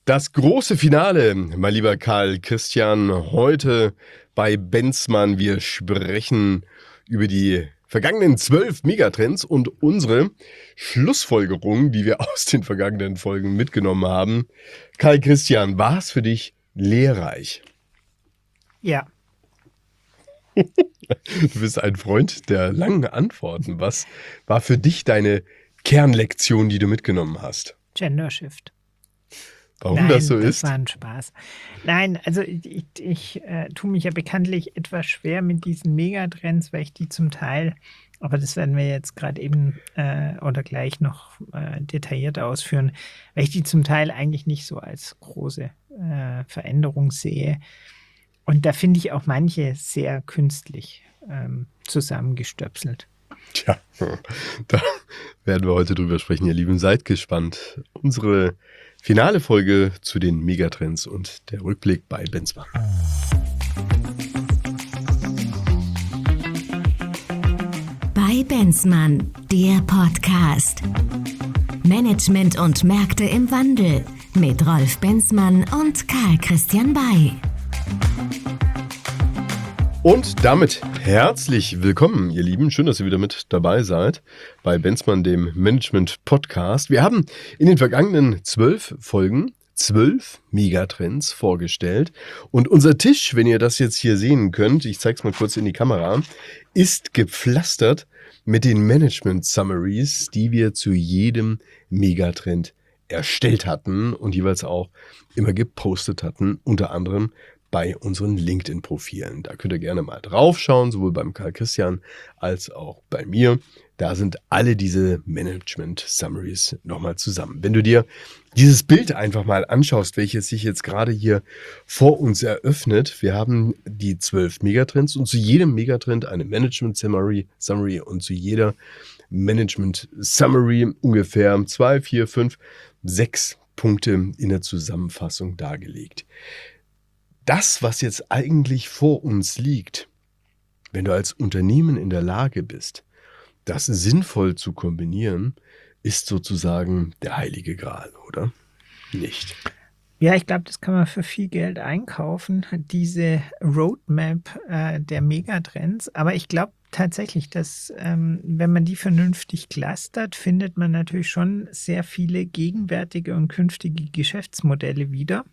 Das große Finale, mein lieber Karl Christian, heute bei Benzmann. Wir sprechen über die vergangenen 12 Megatrends und unsere Schlussfolgerungen, die wir aus den vergangenen Folgen mitgenommen haben. Karl Christian, war es für dich lehrreich? Ja. Du bist ein Freund der langen Antworten. Was war für dich deine Kernlektion, die du mitgenommen hast? Gender Shift. Warum das so ist? Das war ein Spaß. Nein, also ich tue mich ja bekanntlich etwas schwer mit diesen Megatrends, weil ich die zum Teil, aber das werden wir jetzt gerade eben oder gleich noch detailliert ausführen, weil ich die zum Teil eigentlich nicht so als große Veränderung sehe. Und da finde ich auch manche sehr künstlich zusammengestöpselt. Tja, da werden wir heute drüber sprechen, ihr Lieben. Seid gespannt. Unsere finale Folge zu den Megatrends und der Rückblick bei Benzmann. Bei Benzmann, der Podcast. Management und Märkte im Wandel mit Rolf Benzmann und Karl Christian Bay. Und damit herzlich willkommen, ihr Lieben. Schön, dass ihr wieder mit dabei seid bei Benzmann, dem Management-Podcast. Wir haben in den vergangenen 12 Folgen 12 Megatrends vorgestellt. Und unser Tisch, wenn ihr das jetzt hier sehen könnt, ich zeige es mal kurz in die Kamera, ist gepflastert mit den Management-Summaries, die wir zu jedem Megatrend erstellt hatten und jeweils auch immer gepostet hatten, unter anderem bei unseren LinkedIn-Profilen. Da könnt ihr gerne mal draufschauen, sowohl beim Karl Christian als auch bei mir. Da sind alle diese Management-Summaries nochmal zusammen. Wenn du dir dieses Bild einfach mal anschaust, welches sich jetzt gerade hier vor uns eröffnet, wir haben die 12 Megatrends und zu jedem Megatrend eine Management-Summary und zu jeder Management-Summary ungefähr 2, 4, 5, 6 Punkte in der Zusammenfassung dargelegt. Das, was jetzt eigentlich vor uns liegt, wenn du als Unternehmen in der Lage bist, das sinnvoll zu kombinieren, ist sozusagen der heilige Gral, oder? Nicht? Ja, ich glaube, das kann man für viel Geld einkaufen, diese Roadmap der Megatrends. Aber ich glaube tatsächlich, dass wenn man die vernünftig clustert, findet man natürlich schon sehr viele gegenwärtige und künftige Geschäftsmodelle wieder.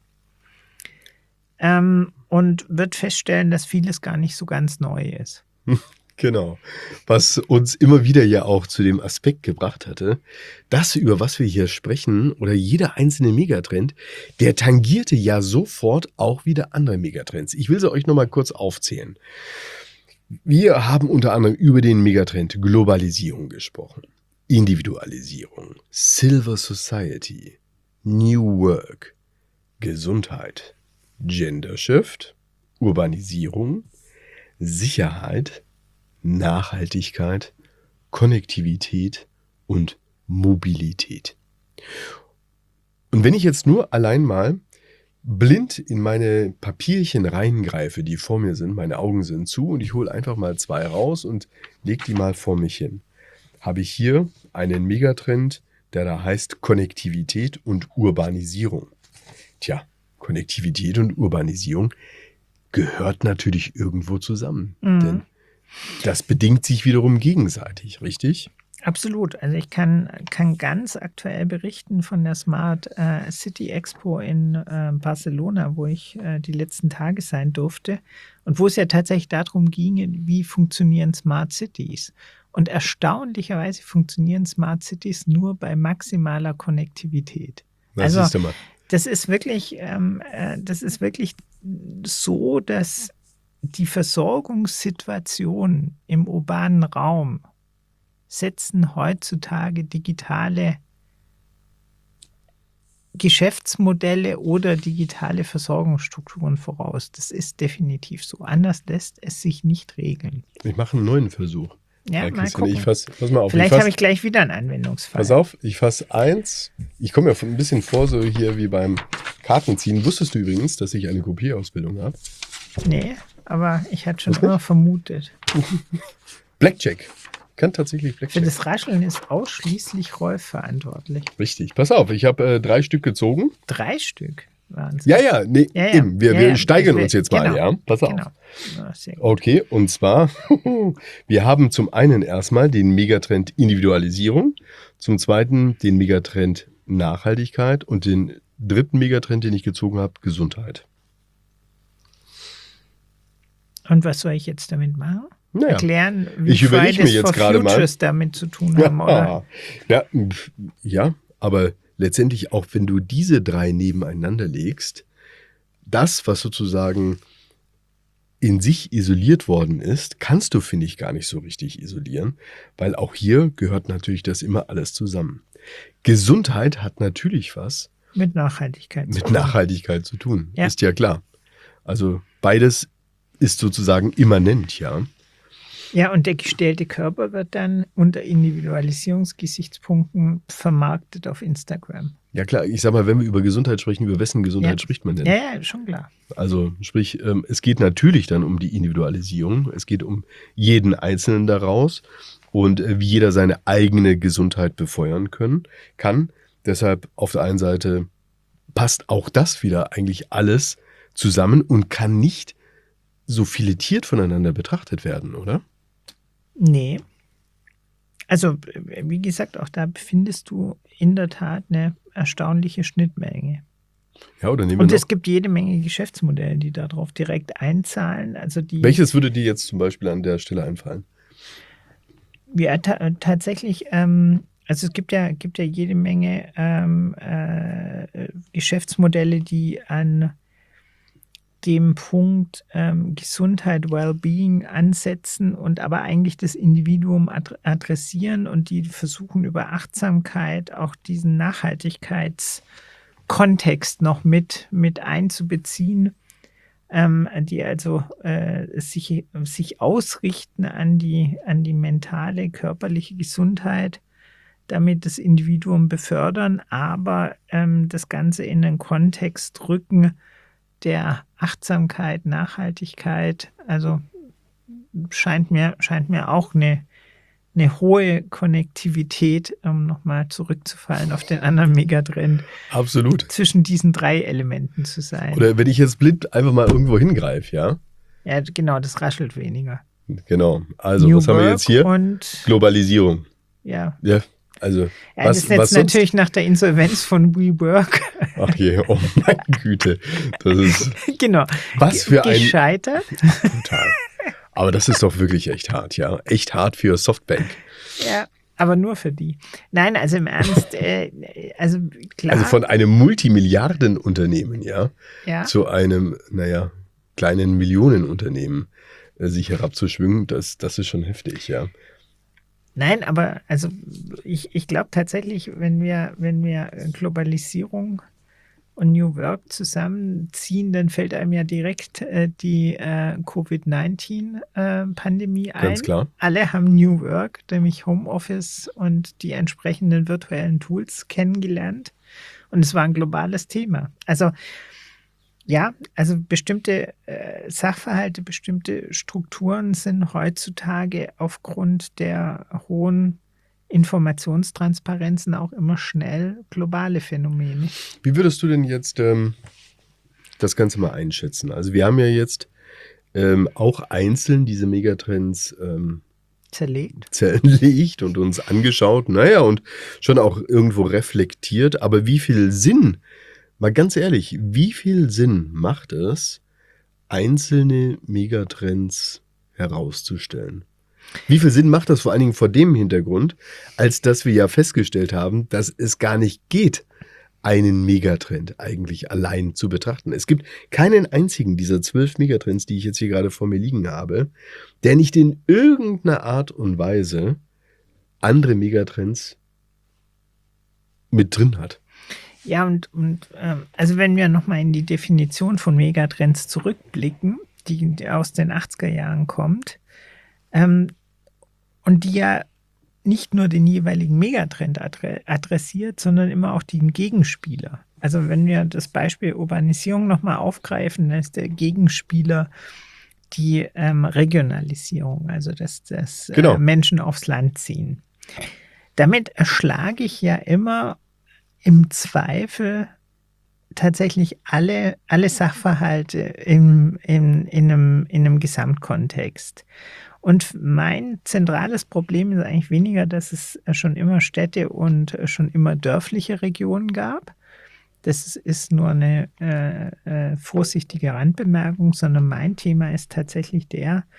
Und wird feststellen, dass vieles gar nicht so ganz neu ist. Genau. Was uns immer wieder ja auch zu dem Aspekt gebracht hatte, das, über was wir hier sprechen, oder jeder einzelne Megatrend, der tangierte ja sofort auch wieder andere Megatrends. Ich will sie euch nochmal kurz aufzählen. Wir haben unter anderem über den Megatrend Globalisierung gesprochen, Individualisierung, Silver Society, New Work, Gesundheit, Gender Shift, Urbanisierung, Sicherheit, Nachhaltigkeit, Konnektivität und Mobilität. Und wenn ich jetzt nur allein mal blind in meine Papierchen reingreife, die vor mir sind, meine Augen sind zu und ich hole einfach mal 2 raus und lege die mal vor mich hin, habe ich hier einen Megatrend, der da heißt Konnektivität und Urbanisierung. Tja, Konnektivität und Urbanisierung gehört natürlich irgendwo zusammen. Denn das bedingt sich wiederum gegenseitig, richtig? Absolut. Also ich kann ganz aktuell berichten von der Smart City Expo in Barcelona, wo ich die letzten Tage sein durfte und wo es ja tatsächlich darum ging, wie funktionieren Smart Cities. Und erstaunlicherweise funktionieren Smart Cities nur bei maximaler Konnektivität. Das siehst du mal. Das ist wirklich so, dass die Versorgungssituation im urbanen Raum setzen heutzutage digitale Geschäftsmodelle oder digitale Versorgungsstrukturen voraus. Das ist definitiv so. Anders lässt es sich nicht regeln. Ich mache einen neuen Versuch. Ja, mal gucken. Pass mal auf. Vielleicht habe ich gleich wieder einen Anwendungsfall. Pass auf, ich fasse 1. Ich komme mir ein bisschen vor, so hier wie beim Kartenziehen. Wusstest du übrigens, dass ich eine Kopierausbildung habe? Nee, aber ich hatte schon immer vermutet. Blackjack. kann tatsächlich Für Blackjack. das Rascheln ist ausschließlich Rolf verantwortlich. Richtig. Pass auf, ich habe 3 Stück gezogen. 3 Stück waren es. Ja, nee, Ja. eben. Wir Ja, steigern ich will- uns jetzt mal, genau. ja? Pass auf. Genau. Ja, sehr gut. Okay, und zwar, wir haben zum einen erstmal den Megatrend Individualisierung, zum zweiten den Megatrend Nachhaltigkeit und den dritten Megatrend, den ich gezogen habe, Gesundheit. Und was soll ich jetzt damit machen? Naja, Erklären, wie ich überlege mir Fridays jetzt for gerade mal. Futures damit zu tun haben, oder? Ja, aber letztendlich auch, wenn du diese 3 nebeneinander legst, das, was sozusagen in sich isoliert worden ist, kannst du, finde ich, gar nicht so richtig isolieren, weil auch hier gehört natürlich das immer alles zusammen. Gesundheit hat natürlich was Mit Nachhaltigkeit. zu mit tun. Nachhaltigkeit zu tun, Ja. ist ja klar. Also beides ist sozusagen immanent, ja. Ja, und der gestellte Körper wird dann unter Individualisierungsgesichtspunkten vermarktet auf Instagram. Ja klar, ich sag mal, wenn wir über Gesundheit sprechen, über wessen Gesundheit Ja. spricht man denn? Ja, schon klar. Also sprich, es geht natürlich dann um die Individualisierung. Es geht um jeden Einzelnen daraus und wie jeder seine eigene Gesundheit befeuern kann. Deshalb auf der einen Seite passt auch das wieder eigentlich alles zusammen und kann nicht so filetiert voneinander betrachtet werden, oder? Nee. Also, wie gesagt, auch da findest du in der Tat eine erstaunliche Schnittmenge. Ja, oder nehmen wir Und noch. es gibt jede Menge Geschäftsmodelle, die darauf direkt einzahlen. Also die Welches würde dir jetzt zum Beispiel an der Stelle einfallen? Ja, tatsächlich, also es gibt ja jede Menge Geschäftsmodelle, die an dem Punkt Gesundheit, Wellbeing ansetzen und aber eigentlich das Individuum adressieren und die versuchen über Achtsamkeit auch diesen Nachhaltigkeitskontext noch mit einzubeziehen, die also sich ausrichten an die mentale, körperliche Gesundheit, damit das Individuum befördern, aber das Ganze in den Kontext rücken der Achtsamkeit, Nachhaltigkeit. Also scheint mir auch eine hohe Konnektivität, um nochmal zurückzufallen auf den anderen Megatrend, Absolut. zwischen diesen 3 Elementen zu sein. Oder wenn ich jetzt blind einfach mal irgendwo hingreife, ja? Ja, genau, das raschelt weniger. Genau. Also, New was haben wir Work jetzt hier? Und Globalisierung. ja. Ja, also, Ja, was, das ist jetzt was sonst? natürlich nach der Insolvenz von WeWork. Ach je, oh meine Güte. Das ist Genau. was für ein Gescheitert. Total. Aber das ist doch wirklich echt hart, ja. Echt hart für Softbank. Ja, aber nur für die. Nein, also im Ernst, also klar. Also von einem Multimilliardenunternehmen, ja, ja. zu einem, kleinen Millionenunternehmen sich herabzuschwingen, das ist schon heftig, ja. Nein, aber also ich glaube tatsächlich, wenn wir Globalisierung und New Work zusammenziehen, dann fällt einem ja direkt die Covid-19-Pandemie ein. Ganz klar. Alle haben New Work, nämlich Homeoffice und die entsprechenden virtuellen Tools kennengelernt. Und es war ein globales Thema. Also ja, also bestimmte Sachverhalte, bestimmte Strukturen sind heutzutage aufgrund der hohen Informationstransparenzen auch immer schnell globale Phänomene. Wie würdest du denn jetzt das Ganze mal einschätzen? Also wir haben ja jetzt auch einzeln diese Megatrends zerlegt und uns angeschaut, und schon auch irgendwo reflektiert. Aber wie viel Sinn, mal ganz ehrlich, wie viel Sinn macht es, einzelne Megatrends herauszustellen? Wie viel Sinn macht das vor allen Dingen vor dem Hintergrund, als dass wir ja festgestellt haben, dass es gar nicht geht, einen Megatrend eigentlich allein zu betrachten. Es gibt keinen einzigen dieser 12 Megatrends, die ich jetzt hier gerade vor mir liegen habe, der nicht in irgendeiner Art und Weise andere Megatrends mit drin hat. Ja, und also wenn wir nochmal in die Definition von Megatrends zurückblicken, die aus den 80er Jahren kommt, und die ja nicht nur den jeweiligen Megatrend adressiert, sondern immer auch den Gegenspieler. Also wenn wir das Beispiel Urbanisierung nochmal aufgreifen, dann ist der Gegenspieler die Regionalisierung, also dass Genau. Menschen aufs Land ziehen. Damit erschlage ich ja immer im Zweifel tatsächlich alle Sachverhalte in einem Gesamtkontext. Und mein zentrales Problem ist eigentlich weniger, dass es schon immer Städte und schon immer dörfliche Regionen gab. Das ist nur eine vorsichtige Randbemerkung, sondern mein Thema ist tatsächlich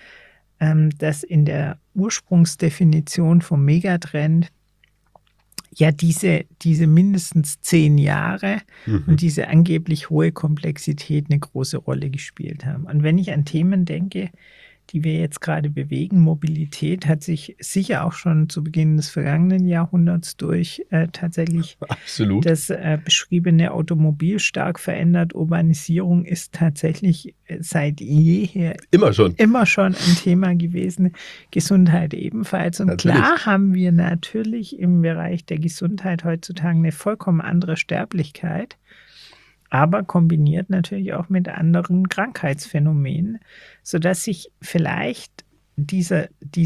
dass in der Ursprungsdefinition vom Megatrend ja diese mindestens 10 Jahre und diese angeblich hohe Komplexität eine große Rolle gespielt haben. Und wenn ich an Themen denke, die wir jetzt gerade bewegen, Mobilität hat sich sicher auch schon zu Beginn des vergangenen Jahrhunderts durch tatsächlich Absolut. das beschriebene Automobil stark verändert. Urbanisierung ist tatsächlich seit jeher Immer schon. ein Thema gewesen. Gesundheit ebenfalls. Und Natürlich. klar haben wir natürlich im Bereich der Gesundheit heutzutage eine vollkommen andere Sterblichkeit, aber kombiniert natürlich auch mit anderen Krankheitsphänomenen, sodass sich vielleicht dieser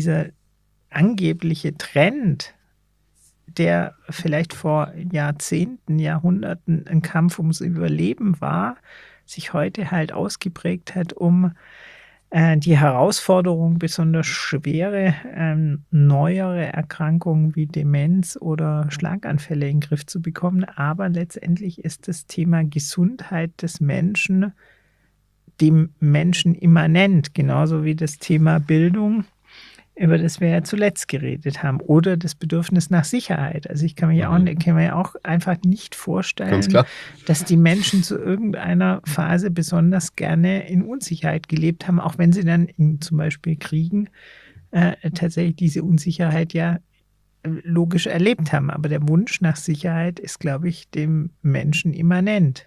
angebliche Trend, der vielleicht vor Jahrzehnten, Jahrhunderten ein Kampf ums Überleben war, sich heute halt ausgeprägt hat, um die Herausforderung, besonders schwere, neuere Erkrankungen wie Demenz oder Schlaganfälle in den Griff zu bekommen. Aber letztendlich ist das Thema Gesundheit des Menschen dem Menschen immanent, genauso wie das Thema Bildung, über das wir ja zuletzt geredet haben, oder das Bedürfnis nach Sicherheit. Also ich kann mir ja auch einfach nicht vorstellen, Ganz klar. dass die Menschen zu irgendeiner Phase besonders gerne in Unsicherheit gelebt haben, auch wenn sie dann in zum Beispiel Kriegen tatsächlich diese Unsicherheit ja logisch erlebt haben. Aber der Wunsch nach Sicherheit ist, glaube ich, dem Menschen immanent.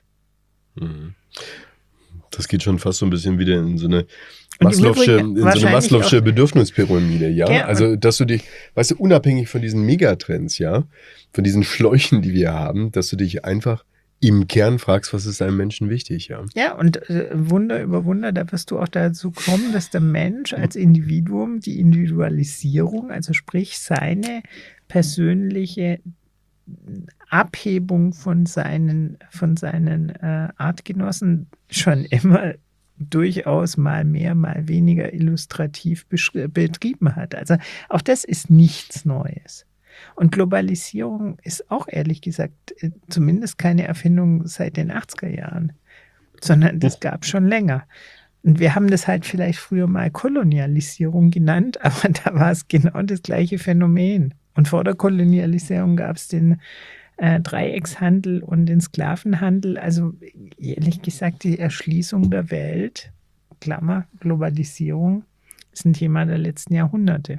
Das geht schon fast so ein bisschen wieder in so eine Und im Übrigen Maslow'sche Bedürfnispyramide, ja? Ja, Also, dass du dich, weißt du, unabhängig von diesen Megatrends, ja, von diesen Schläuchen, die wir haben, dass du dich einfach im Kern fragst, was ist einem Menschen wichtig, ja? Ja, und Wunder über Wunder, da wirst du auch dazu kommen, dass der Mensch als Individuum die Individualisierung, also sprich seine persönliche Abhebung von seinen Artgenossen schon immer durchaus mal mehr, mal weniger illustrativ betrieben hat. Also auch das ist nichts Neues. Und Globalisierung ist auch ehrlich gesagt zumindest keine Erfindung seit den 80er Jahren, sondern das gab es schon länger. Und wir haben das halt vielleicht früher mal Kolonialisierung genannt, aber da war es genau das gleiche Phänomen. Und vor der Kolonialisierung gab es den Dreieckshandel und den Sklavenhandel. Also ehrlich gesagt, die Erschließung der Welt, Klammer, Globalisierung, ist ein Thema der letzten Jahrhunderte.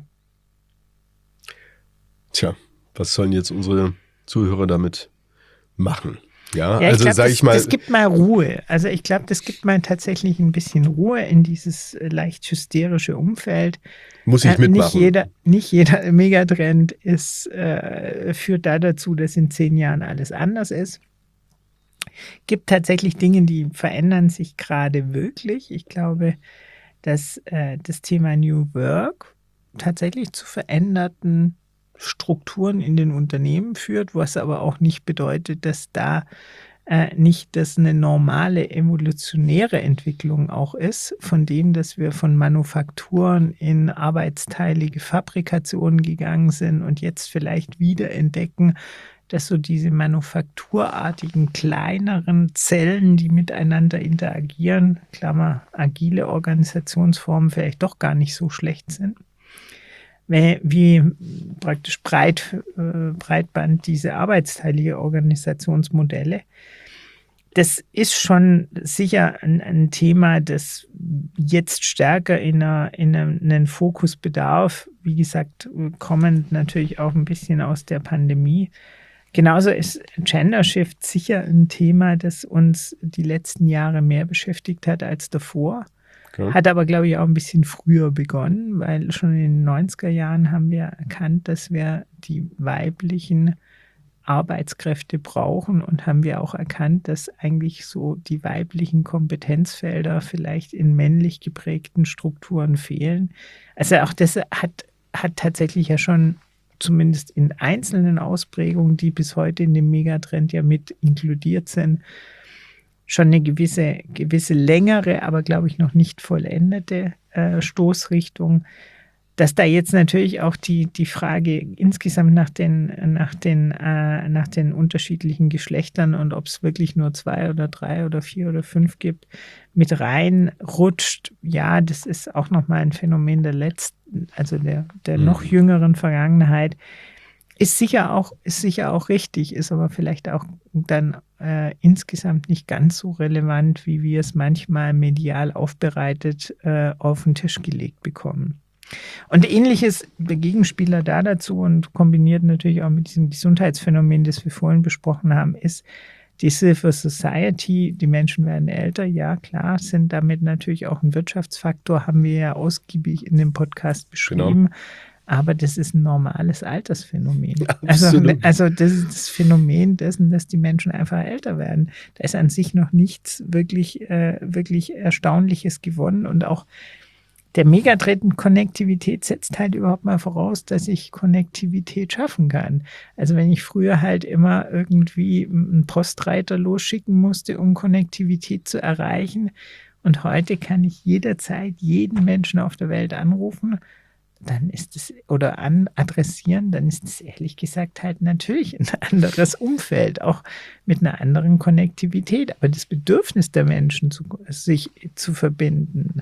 Tja, was sollen jetzt unsere Zuhörer damit machen? Ja, Ja, also sage ich mal. Das gibt mal Ruhe. Also ich glaube, das gibt mal tatsächlich ein bisschen Ruhe in dieses leicht hysterische Umfeld. Muss ich mitmachen. Nicht jeder Megatrend führt da dazu, dass in 10 Jahren alles anders ist. Gibt tatsächlich Dinge, die verändern sich gerade wirklich. Ich glaube, dass das Thema New Work tatsächlich zu veränderten Strukturen in den Unternehmen führt, was aber auch nicht bedeutet, dass da nicht das eine normale evolutionäre Entwicklung auch ist, von dem, dass wir von Manufakturen in arbeitsteilige Fabrikationen gegangen sind und jetzt vielleicht wieder entdecken, dass so diese manufakturartigen kleineren Zellen, die miteinander interagieren, Klammer, agile Organisationsformen vielleicht doch gar nicht so schlecht sind. Wie praktisch Breitband diese arbeitsteilige Organisationsmodelle. Das ist schon sicher ein Thema, das jetzt stärker in einen Fokus bedarf. Wie gesagt, kommend natürlich auch ein bisschen aus der Pandemie. Genauso ist Gender Shift sicher ein Thema, das uns die letzten Jahre mehr beschäftigt hat als davor. Okay. Hat aber, glaube ich, auch ein bisschen früher begonnen, weil schon in den 90er Jahren haben wir erkannt, dass wir die weiblichen Arbeitskräfte brauchen und haben wir auch erkannt, dass eigentlich so die weiblichen Kompetenzfelder vielleicht in männlich geprägten Strukturen fehlen. Also auch das hat tatsächlich ja schon zumindest in einzelnen Ausprägungen, die bis heute in dem Megatrend ja mit inkludiert sind, schon eine gewisse längere, aber glaube ich noch nicht vollendete Stoßrichtung. Dass da jetzt natürlich auch die Frage insgesamt nach den unterschiedlichen Geschlechtern und ob es wirklich nur 2 oder 3 oder 4 oder 5 gibt, mit reinrutscht. Ja, das ist auch nochmal ein Phänomen der noch jüngeren Vergangenheit. Ist sicher auch richtig, ist aber vielleicht auch dann insgesamt nicht ganz so relevant, wie wir es manchmal medial aufbereitet auf den Tisch gelegt bekommen. Und ähnliches Gegenspieler dazu und kombiniert natürlich auch mit diesem Gesundheitsphänomen, das wir vorhin besprochen haben, ist die Silver Society. Die Menschen werden älter, ja klar, sind damit natürlich auch ein Wirtschaftsfaktor, haben wir ja ausgiebig in dem Podcast beschrieben. Genau. Aber das ist ein normales Altersphänomen. Also das ist das Phänomen dessen, dass die Menschen einfach älter werden. Da ist an sich noch nichts wirklich Erstaunliches gewonnen und auch der Megatrend Konnektivität setzt halt überhaupt mal voraus, dass ich Konnektivität schaffen kann. Also wenn ich früher halt immer irgendwie einen Postreiter losschicken musste, um Konnektivität zu erreichen und heute kann ich jederzeit jeden Menschen auf der Welt anrufen, dann ist es adressieren, dann ist es ehrlich gesagt halt natürlich ein anderes Umfeld, auch mit einer anderen Konnektivität. Aber das Bedürfnis der Menschen, sich zu verbinden,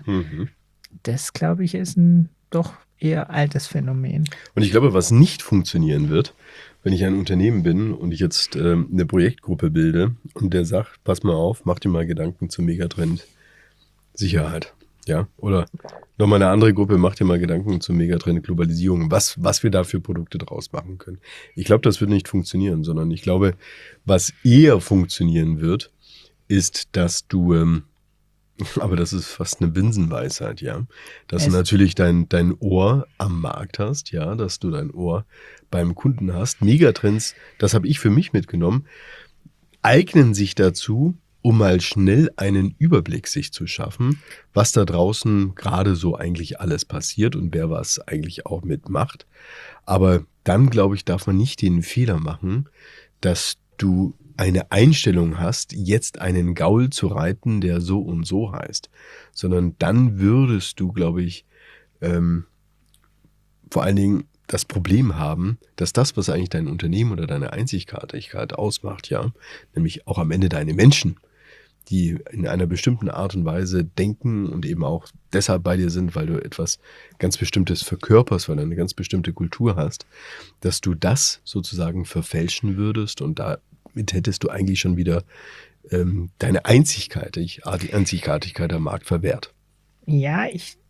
das, glaube ich, ist ein doch eher altes Phänomen. Und ich glaube, was nicht funktionieren wird, wenn ich ein Unternehmen bin und ich jetzt eine Projektgruppe bilde und der sagt, pass mal auf, mach dir mal Gedanken zum Megatrend Sicherheit. Ja, oder nochmal eine andere Gruppe, macht dir mal Gedanken zum Megatrend Globalisierung, was wir da für Produkte draus machen können. Ich glaube, das wird nicht funktionieren, sondern ich glaube, was eher funktionieren wird, ist, dass du, aber das ist fast eine Binsenweisheit, ja, dass du natürlich dein Ohr am Markt hast, ja, dass du dein Ohr beim Kunden hast. Megatrends, das habe ich für mich mitgenommen, eignen sich dazu, um mal schnell einen Überblick sich zu schaffen, was da draußen gerade so eigentlich alles passiert und wer was eigentlich auch mitmacht. Aber dann, glaube ich, darf man nicht den Fehler machen, dass du eine Einstellung hast, jetzt einen Gaul zu reiten, der so und so heißt. Sondern dann würdest du, glaube ich, vor allen Dingen das Problem haben, dass das, was eigentlich dein Unternehmen oder deine Einzigartigkeit ausmacht, ja, nämlich auch am Ende deine Menschen, die in einer bestimmten Art und Weise denken und eben auch deshalb bei dir sind, weil du etwas ganz Bestimmtes verkörperst, weil du eine ganz bestimmte Kultur hast, dass du das sozusagen verfälschen würdest und damit hättest du eigentlich schon wieder deine Einzigartigkeit am Markt verwehrt. Ja,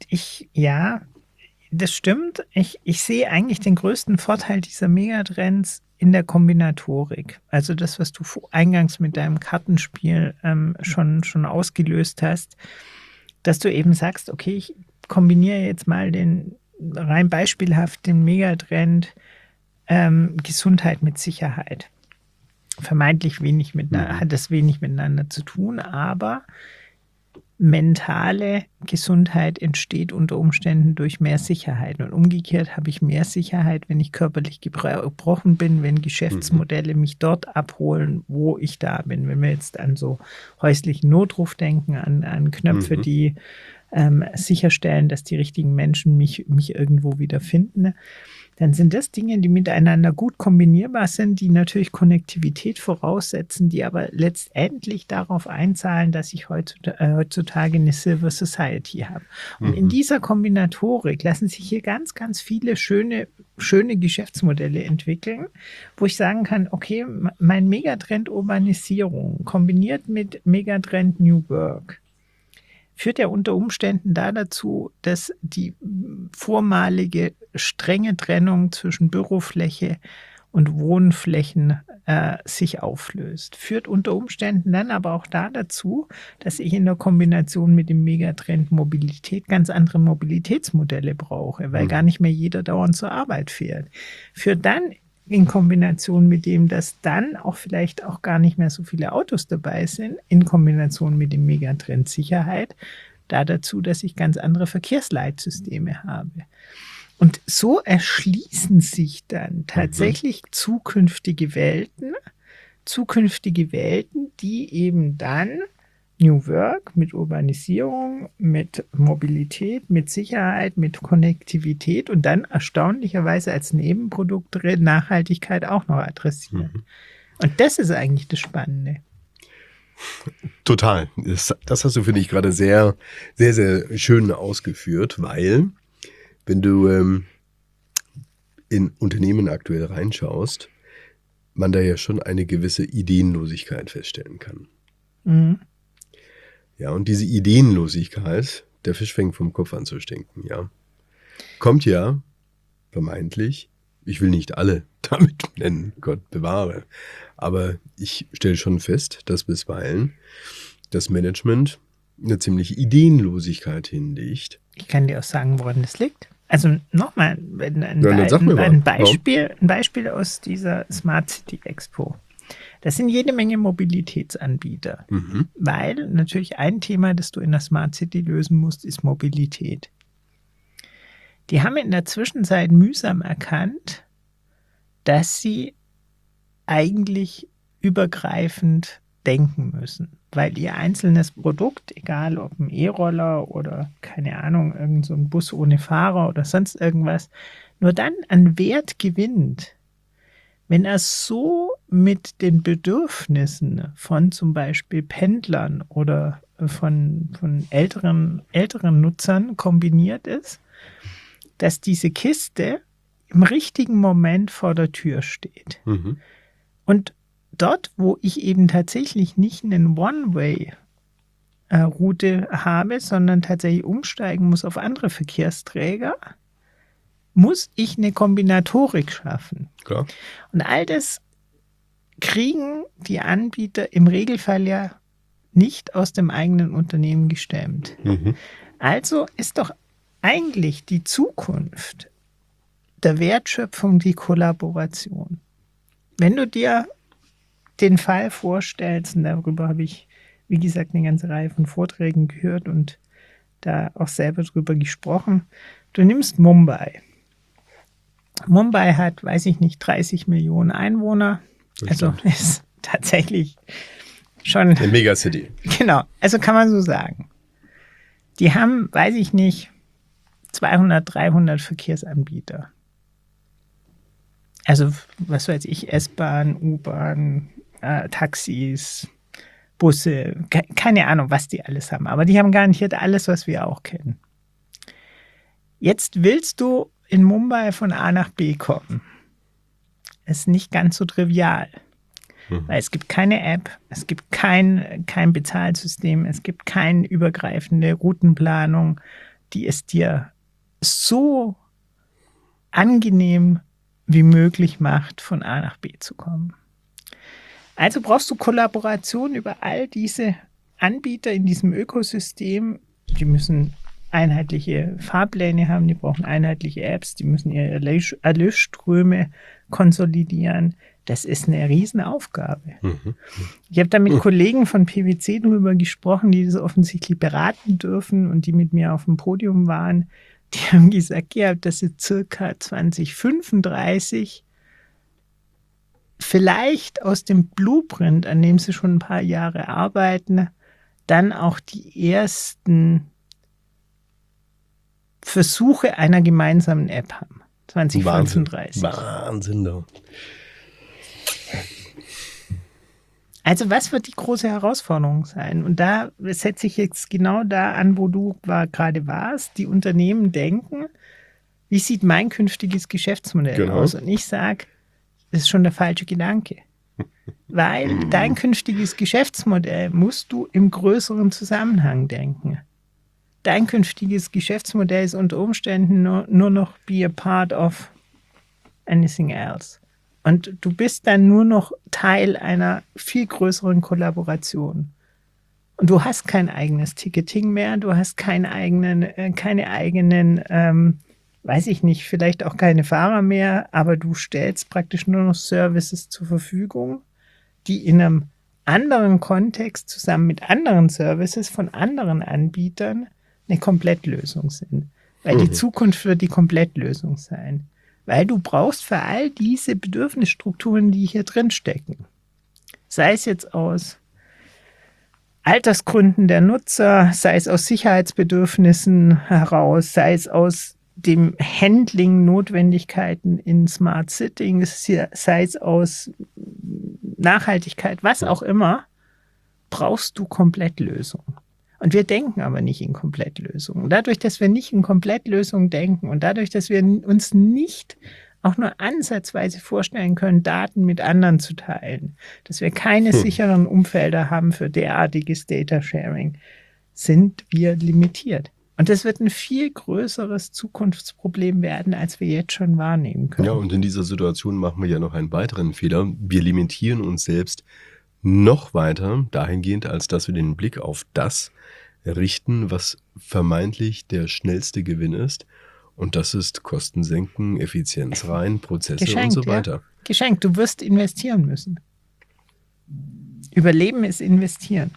das stimmt. Ich sehe eigentlich den größten Vorteil dieser Megatrends in der Kombinatorik. Also das, was du eingangs mit deinem Kartenspiel schon ausgelöst hast, dass du eben sagst, okay, ich kombiniere jetzt mal rein beispielhaft den Megatrend Gesundheit mit Sicherheit. Vermeintlich hat das wenig miteinander zu tun, aber mentale Gesundheit entsteht unter Umständen durch mehr Sicherheit. Und umgekehrt habe ich mehr Sicherheit, wenn ich körperlich gebrochen bin, wenn Geschäftsmodelle mich dort abholen, wo ich da bin. Wenn wir jetzt an so häuslichen Notruf denken, an Knöpfe, die sicherstellen, dass die richtigen Menschen mich irgendwo wiederfinden, dann sind das Dinge, die miteinander gut kombinierbar sind, die natürlich Konnektivität voraussetzen, die aber letztendlich darauf einzahlen, dass ich heutzutage eine Silver Society habe. Und in dieser Kombinatorik lassen sich hier ganz, ganz viele schöne Geschäftsmodelle entwickeln, wo ich sagen kann, okay, mein Megatrend Urbanisierung kombiniert mit Megatrend New Work führt ja unter Umständen dazu, dass die vormalige strenge Trennung zwischen Bürofläche und Wohnflächen sich auflöst. Führt unter Umständen dann aber auch dazu, dass ich in der Kombination mit dem Megatrend Mobilität ganz andere Mobilitätsmodelle brauche, weil gar nicht mehr jeder dauernd zur Arbeit fährt. Führt dann in Kombination mit dem, dass dann auch vielleicht auch gar nicht mehr so viele Autos dabei sind, in Kombination mit dem Megatrend Sicherheit, dazu, dass ich ganz andere Verkehrsleitsysteme habe. Und so erschließen sich dann tatsächlich zukünftige Welten, die eben dann New Work mit Urbanisierung, mit Mobilität, mit Sicherheit, mit Konnektivität und dann erstaunlicherweise als Nebenprodukt Nachhaltigkeit auch noch adressieren. Und das ist eigentlich das Spannende. Total. Das hast du, finde ich, gerade sehr, sehr, sehr schön ausgeführt, weil wenn du in Unternehmen aktuell reinschaust, man da ja schon eine gewisse Ideenlosigkeit feststellen kann. Mhm. Ja, und diese Ideenlosigkeit, der Fisch fängt vom Kopf an zu stinken, ja, kommt ja vermeintlich, ich will nicht alle damit nennen, Gott bewahre, aber ich stelle schon fest, dass bisweilen das Management eine ziemliche Ideenlosigkeit hinlegt. Ich kann dir auch sagen, woran das liegt. Also nochmal ein Beispiel aus dieser Smart City Expo. Das sind jede Menge Mobilitätsanbieter, weil natürlich ein Thema, das du in der Smart City lösen musst, ist Mobilität. Die haben in der Zwischenzeit mühsam erkannt, dass sie eigentlich übergreifend denken müssen, weil ihr einzelnes Produkt, egal ob ein E-Roller oder keine Ahnung, irgend so ein Bus ohne Fahrer oder sonst irgendwas, nur dann an Wert gewinnt, wenn er so mit den Bedürfnissen von zum Beispiel Pendlern oder von älteren Nutzern kombiniert ist, dass diese Kiste im richtigen Moment vor der Tür steht. Und dort, wo ich eben tatsächlich nicht eine One-Way-Route habe, sondern tatsächlich umsteigen muss auf andere Verkehrsträger, muss ich eine Kombinatorik schaffen. Klar. Und all das kriegen die Anbieter im Regelfall ja nicht aus dem eigenen Unternehmen gestemmt. Also ist doch eigentlich die Zukunft der Wertschöpfung die Kollaboration. Wenn du dir den Fall vorstellst, und darüber habe ich, wie gesagt, eine ganze Reihe von Vorträgen gehört und da auch selber drüber gesprochen, du nimmst Mumbai. Mumbai hat, weiß ich nicht, 30 Millionen Einwohner. Also ist tatsächlich schon... Eine Megacity. Genau, also kann man so sagen. Die haben, weiß ich nicht, 200, 300 Verkehrsanbieter. Also, was weiß ich, S-Bahn, U-Bahn, Taxis, Busse, keine Ahnung, was die alles haben. Aber die haben garantiert alles, was wir auch kennen. Jetzt willst du in Mumbai von A nach B kommen. Ist nicht ganz so trivial. Weil es gibt keine App, es gibt kein Bezahlsystem, es gibt keine übergreifende Routenplanung, die es dir so angenehm wie möglich macht, von A nach B zu kommen. Also brauchst du Kollaboration über all diese Anbieter in diesem Ökosystem. Die müssen einheitliche Fahrpläne haben, die brauchen einheitliche Apps, die müssen ihre Erlösströme konsolidieren. Das ist eine Riesenaufgabe. Ich habe da mit Kollegen von PwC drüber gesprochen, die das offensichtlich beraten dürfen und die mit mir auf dem Podium waren. Die haben gesagt, ja, dass sie circa 2035 vielleicht aus dem Blueprint, an dem sie schon ein paar Jahre arbeiten, dann auch die ersten Versuche einer gemeinsamen App haben. 2035. Wahnsinn doch. Also was wird die große Herausforderung sein? Und da setze ich jetzt genau da an, wo du gerade warst. Die Unternehmen denken, wie sieht mein künftiges Geschäftsmodell aus? Und ich sage, das ist schon der falsche Gedanke. Weil dein künftiges Geschäftsmodell musst du im größeren Zusammenhang denken. Dein künftiges Geschäftsmodell ist unter Umständen nur noch be a part of anything else. Und du bist dann nur noch Teil einer viel größeren Kollaboration. Und du hast kein eigenes Ticketing mehr, du hast keine eigenen weiß ich nicht, vielleicht auch keine Fahrer mehr, aber du stellst praktisch nur noch Services zur Verfügung, die in einem anderen Kontext zusammen mit anderen Services von anderen Anbietern eine Komplettlösung sind. Weil die Zukunft wird die Komplettlösung sein. Weil du brauchst für all diese Bedürfnisstrukturen, die hier drin stecken. Sei es jetzt aus Altersgründen der Nutzer, sei es aus Sicherheitsbedürfnissen heraus, sei es aus dem Handling Notwendigkeiten in Smart Cities, sei es aus Nachhaltigkeit, was auch immer, brauchst du Komplettlösungen. Und wir denken aber nicht in Komplettlösungen. Dadurch, dass wir nicht in Komplettlösungen denken und dadurch, dass wir uns nicht auch nur ansatzweise vorstellen können, Daten mit anderen zu teilen, dass wir keine sicheren Umfelder haben für derartiges Data Sharing, sind wir limitiert. Und das wird ein viel größeres Zukunftsproblem werden, als wir jetzt schon wahrnehmen können. Ja, und in dieser Situation machen wir ja noch einen weiteren Fehler. Wir limitieren uns selbst noch weiter dahingehend, als dass wir den Blick auf das richten, was vermeintlich der schnellste Gewinn ist. Und das ist Kosten senken, Effizienz rein, Prozesse Geschenkt, und so weiter. Ja. Geschenkt, du wirst investieren müssen. Überleben ist investieren.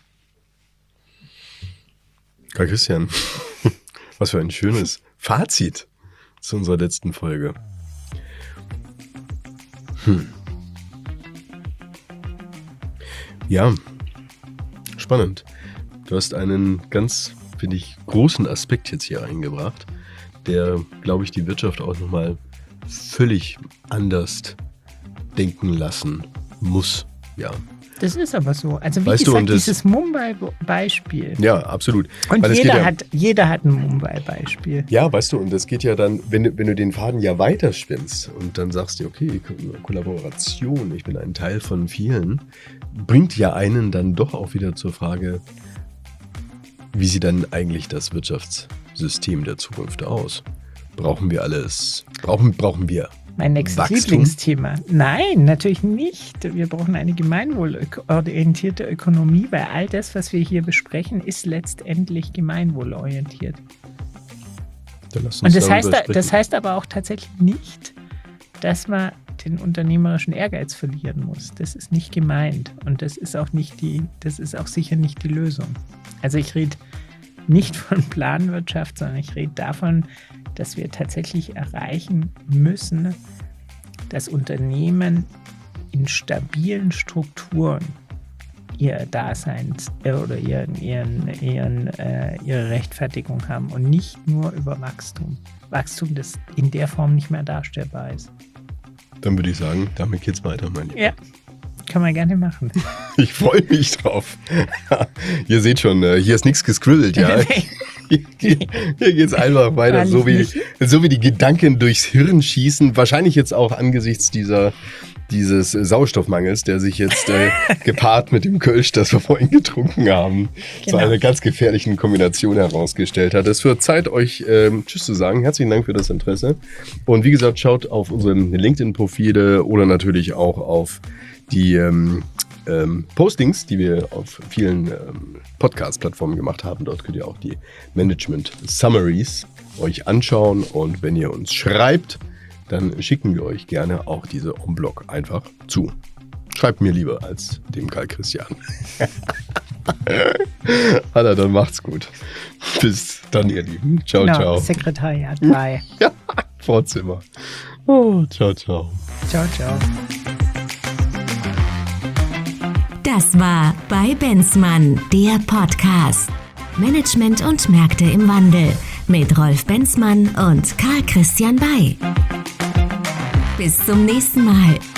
Karl Christian, was für ein schönes Fazit zu unserer letzten Folge. Ja, spannend. Du hast einen ganz, finde ich, großen Aspekt jetzt hier eingebracht, der, glaube ich, die Wirtschaft auch nochmal völlig anders denken lassen muss. Ja. Das ist aber so. Also wie Weißt du, gesagt, und das- dieses Mumbai-Beispiel. Ja, absolut. Und Weil es jeder geht jeder hat ein Mumbai-Beispiel. Ja, weißt du, und das geht ja dann, wenn du den Faden ja weiterspinnst und dann sagst du, okay, Kollaboration, ich bin ein Teil von vielen, bringt ja einen dann doch auch wieder zur Frage, wie sieht dann eigentlich das Wirtschaftssystem der Zukunft aus? Brauchen wir alles? Brauchen wir Mein nächstes Wachstum? Lieblingsthema. Nein, natürlich nicht. Wir brauchen eine gemeinwohlorientierte Ökonomie, weil all das, was wir hier besprechen, ist letztendlich gemeinwohlorientiert. Dann lass uns Und das darüber sprechen. heißt aber auch tatsächlich nicht, dass man den unternehmerischen Ehrgeiz verlieren muss. Das ist nicht gemeint. Und das ist auch sicher nicht die Lösung. Also ich rede nicht von Planwirtschaft, sondern ich rede davon, dass wir tatsächlich erreichen müssen, dass Unternehmen in stabilen Strukturen ihr Daseins oder ihre Rechtfertigung haben und nicht nur über Wachstum. Wachstum, das in der Form nicht mehr darstellbar ist. Dann würde ich sagen, damit geht's weiter, mein Lieber. Ja, kann man gerne machen. Ich freue mich drauf. Ihr seht schon, hier ist nichts gescribbelt, ja. Hier geht's einfach weiter, so wie die Gedanken durchs Hirn schießen. Wahrscheinlich jetzt auch angesichts dieses Sauerstoffmangels, der sich jetzt gepaart mit dem Kölsch, das wir vorhin getrunken haben, zu Genau. einer ganz gefährlichen Kombination herausgestellt hat. Es wird Zeit, euch Tschüss zu sagen. Herzlichen Dank für das Interesse. Und wie gesagt, schaut auf unsere LinkedIn-Profile oder natürlich auch auf die Postings, die wir auf vielen Podcast-Plattformen gemacht haben. Dort könnt ihr auch die Management-Summaries euch anschauen. Und wenn ihr uns schreibt, dann schicken wir euch gerne auch diese En-Bloc einfach zu. Schreibt mir lieber als dem Karl Christian. Anna, dann macht's gut. Bis dann, ihr Lieben. Ciao, Genau, ciao. Sekretariat, bye. Ja, Vorzimmer. Oh, ciao, ciao. Ciao, ciao. Das war bei Benzmann, der Podcast. Management und Märkte im Wandel mit Rolf Benzmann und Karl Christian Bay. Bis zum nächsten Mal.